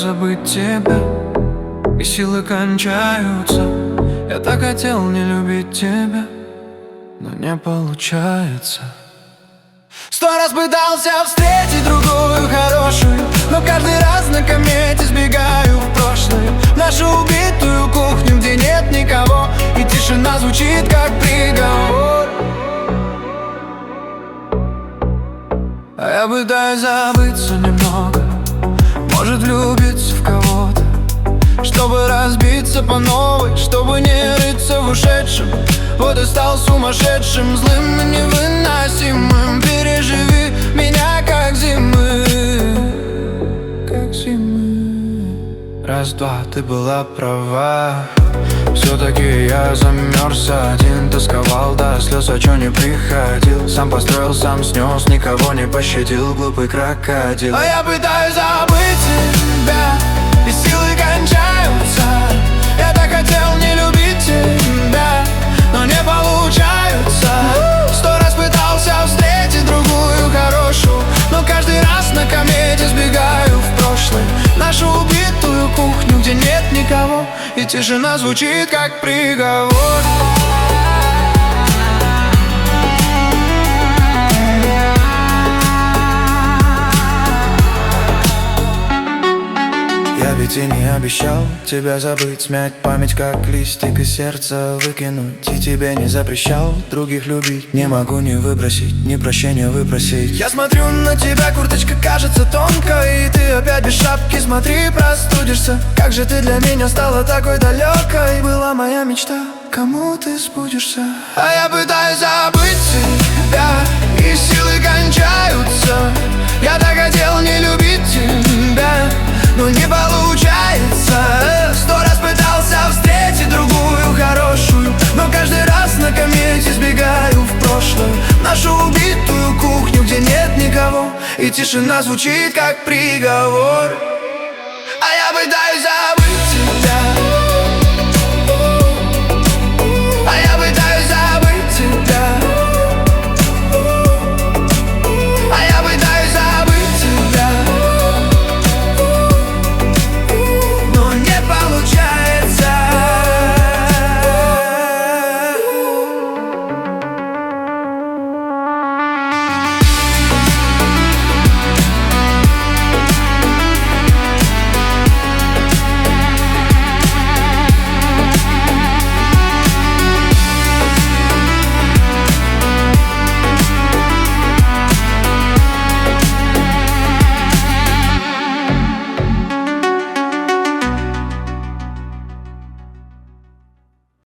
забыть тебя, и силы кончаются. Я так хотел не любить тебя, но не получается. 100 раз пытался встретить другую хорошую, но каждый раз на комете сбегаю в прошлое, в нашу убитую кухню, где нет никого, и тишина звучит как приговор. А я пытаюсь забыться немного, может влюбиться в кого-то, чтобы разбиться по новой, чтобы не рыться в ушедшем. Вот и стал сумасшедшим, злым и невыносимым. Переживи меня как зимы, как зимы. Раз-два, ты была права. Все-таки я замерз один, тосковал до слез, а чё не приходил. Сам построил, сам снес, никого не пощадил, глупый крокодил. А я пытаюсь забыть тебя, и силы кончаются. Я так хотел не любить тебя, но не получается. 100 раз пытался встретить другую хорошую, но каждый раз на комете сбегаю в прошлое, нашу убитую кухню, где нет никого, и тишина звучит как приговор. Я ведь и не обещал тебя забыть, смять память как листик и сердце выкинуть. И тебе не запрещал других любить, не могу не выбросить, ни прощения выпросить. Я смотрю на тебя, курточка кажется тонкой, и ты опять без шапки, смотри, простудишься. Как же ты для меня стала такой далекой, была моя мечта, кому ты сбудешься. А я пытаюсь забыть тебя, и силы кончаются. Я так хотел не любить тебя, но не получается. 100 раз пытался встретить другую хорошую, но каждый раз на комете сбегаю в прошлое, нашу убитую кухню, где нет никого, и тишина звучит как приговор.